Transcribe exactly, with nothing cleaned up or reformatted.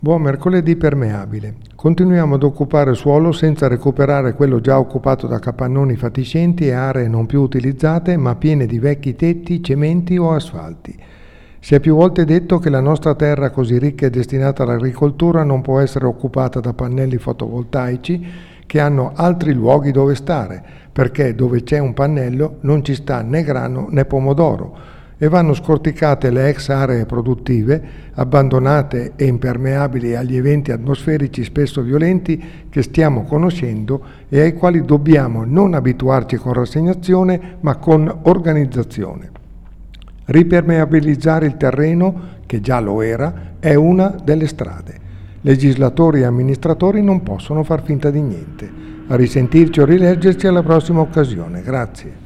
Buon mercoledì permeabile. Continuiamo ad occupare suolo senza recuperare quello già occupato da capannoni fatiscenti e aree non più utilizzate ma piene di vecchi tetti, cementi o asfalti. Si è più volte detto che la nostra terra così ricca e destinata all'agricoltura non può essere occupata da pannelli fotovoltaici che hanno altri luoghi dove stare, perché dove c'è un pannello non ci sta né grano né pomodoro, e vanno scorticate le ex aree produttive, abbandonate e impermeabili agli eventi atmosferici spesso violenti che stiamo conoscendo e ai quali dobbiamo non abituarci con rassegnazione ma con organizzazione. Ripermeabilizzare il terreno, che già lo era, è una delle strade. Legislatori e amministratori non possono far finta di niente. A risentirci o rileggerci alla prossima occasione. Grazie.